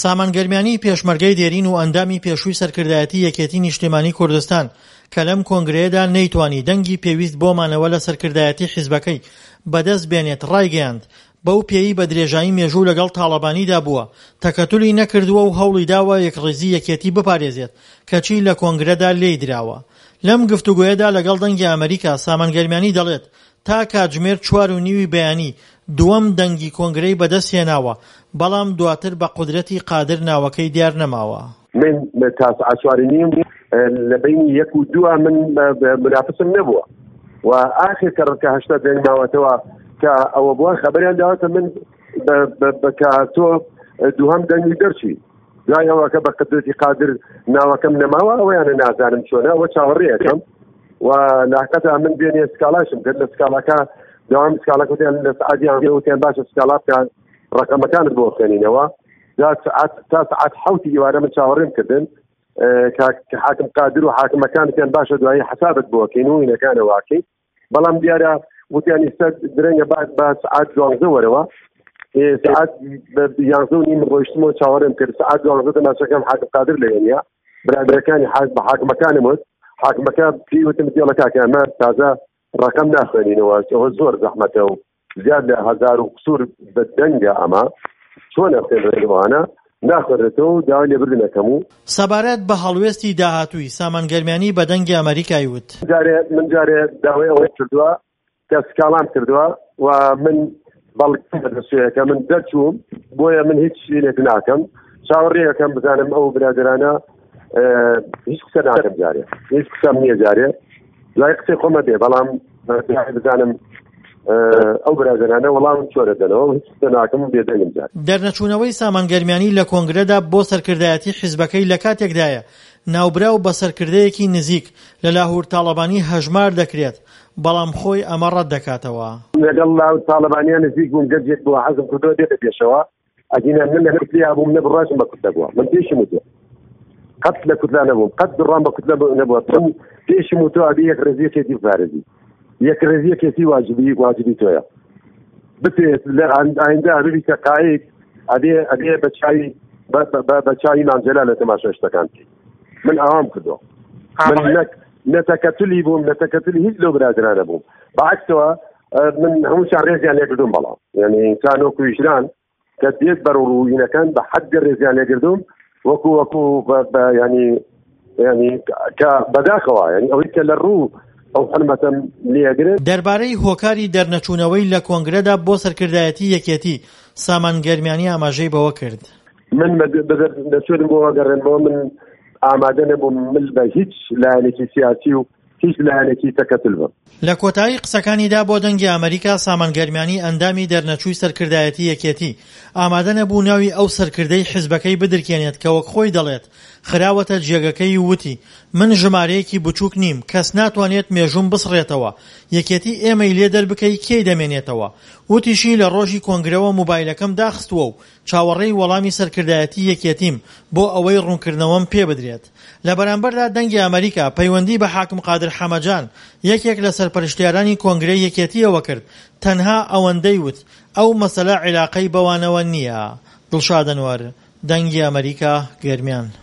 سامانگەرمیانی پێشمەرگەی دێرین و ئەندامی پێشووی سەرکردایەتی یەکێتی نیشتیمانی کوردستان کە لەم کۆنگرەیەدا نەیتوانی دەنگی پێویست بۆمانەوە لە سەرکردایەتی حیزبەکەی بەدەست بێنێت ڕایگەیاند بەو پێی بە درێژایی مێژوو لەگەڵ تاڵەبانیدا بووە تەکەتولی نەکردووە و هەوڵی داوە یەکڕێزی یەکێتی بپارێزێت کەچی لە کۆنگرەدا لێی دراوە. لەم گفتوگۆیەدا لەگەڵ دەنگی ئەمریکا سامانگەرمیانی دەڵێت تا کاتژمێر 4:30 بەیانی دووەم دەنگی کۆنگرەی بەدەست هێناوە بەڵام دواتر بە قودرەتی قادر ناوەکەی دیار نەماوە. من تا ساعت 4:30 لەبینی 1 و 2 من منافسم نەبووە و ئاخر کە 8 دەنگ ماوەتەوە کە ئەوە بووە خەبەریان داوەتە من بە تۆ دووهەم دەنگی دەرچی دوای ئەوە کە بە قدرەتی قادر ناوەکەم نەماوە ئەوەیانە نازانم چۆنە ئەوە چاوەڕێیەکەم و لاقەتە من بێنێ سکالاشم کرد لە سکاڵەکە داوام سکاڵەکەوتیان لە سعادیان وتیان باشە سکاڵا بکەن ڕقەمەکانت بۆ بخێنینەوە تا سعات 7 ئیوارە من چاوەڕێم کردن کە حاکم قادر و حاکمەکانتیان باشە دوایی حسابت بۆ بکەین و هینەکانە واکەین بەڵام دیارە وتیان ئێستا درەنگە بە سعات 12 وەرەوە سعات 11:30 ڕۆیشتمەوە چاوەڕێم کرد سعات 12 تەماشەکەم حاکم قادر لەوێنیا برادەکانی بە حاکمەکانم وت حاکمەکە پێیوتم دیڵە کاکە ئەمە تازە ڕقم ناخوێنینەوە ئەوە زۆر زەحمەتە و زیاد لە 1000 و قسوور بەدەنگە ئەمە چۆن ئەخێنڕێنەوەوانە ناخوێنێتەوە داوای لێبردنەکەم و سەبارەت بە هەڵوێستی داهاتووی سامانگەرمیانی بە دەنگی ئەمریکای وت من جارێ داوای ئەوەی کردووە کە سکاڵام کردووە و من بەڵگەم بەدەستویەکە من دەرچووم بۆیە من هیچ شتێک ناکەم چاوەڕێیەکەم بزانم ئەو برادرانە هیچ قسە ناکەم جارێ هیچ قسەم نییە جارێ لای قسەی خۆمە دێ بەڵام بزانم ئەو برادرانە وەڵام چۆرە دەنەوە هیچ قسە ناکەم و بێدەنگم جار. دەرنەچوونەوەی سامانگەرمیانی لە کۆنگرەدا بۆ سەرکردایەتی حیزبەکەی لە کاتێکدایە ناوبراو بە سەرکردەیەکی نزیک لە لاهور تاڵەبانی هەژمار دەکرێت بەڵام خۆی ئەمە ڕەت دەکاتەوە. لەگەڵ لاهور تاڵەبانیان نزیک بووم گەنجێک بووە حەزم کردووە دێتە پێشەوە ئەگینە من لە کوتلا بووم نەبڕاشم بە کوتلا بووە من پێشم وتێ قەت لە کوتلا نەبووم قەت دڕام بە کوتلا نەبووە من پێشم وتۆ ئەبێ یەکڕێزیەکێتی بپارێزی یەکڕێزیەکێتی واجبی تۆیە بتێت لە ئایندا ببیتە قایق ئەبێ بە چای مانجەلا لە تەماشا شتەکان من ئەوام کردووە من نەتەکەتلی بووم نەتەکەتلی هیچ لەو برادرانە بووم بەعکسەوە من هەمووشان ڕێزیان لێکردوم بەڵام یعنی ئینسان وەکو ویژران کە دێت بەر ڕووینەکان بە حەدی ڕێزیان لێکردوم وەکو ینی کە بەداخەوە ینی ئەوەی کە لە ڕوو ئەو هەلمەتەم لێگرێت. دەربارەی هۆکاری دەرنەچوونەوەی لە کۆنگرەدا بۆ سەرکردایەتی یەکێتی سامانگەرمیانی ئاماژەی بەوە کرد. من دەچێتم بۆ گەڕێنەوە من ئامادە نەبووم من بە هیچ لایەنێکی سیاسی و هیچ لایەنێکی تەکەتل بم. لە کۆتایی قسەکانیدا بۆ دەنگی ئەمریکا سامانگەرمیانی ئەندامی دەرنەچووی سەرکردایەتی یەکێتی ئامادە نەبوو ناوی ئەو سەرکردەی حیزبەکەی بدرکێنێت کە وەک خۆی دەڵێت خراوەتە جێگەکەی وتی من ژمارەیەکی بچووک نیم کەس ناتوانێت مێژوم بسڕێتەوە یەکێتی ئێمەی لێ دەربکەی کێی دەمێنێتەوە وتیشی لە ڕۆژی کۆنگرەوە موبایلەکەم داخستووە و چاوەڕێی وەڵامی سەرکردایەتی یەکێتیم بۆ ئەوەی ڕوونکردنەوەم پێ بدرێت. لە بەرامبەردا دەنگی ئەمریکا پەیوەندی بە حاکم قادر حەمەجان یەکێک لە سەرپەرشتیارانی کۆنگرەی یەکێتیەوە کرد تەنها ئەوەندەی وت ئەو مەسەلە عیلاقەی بەوانەوە نییە. دڵشاد ئەنوەر دەنگی ئەمریکا گەرمیان.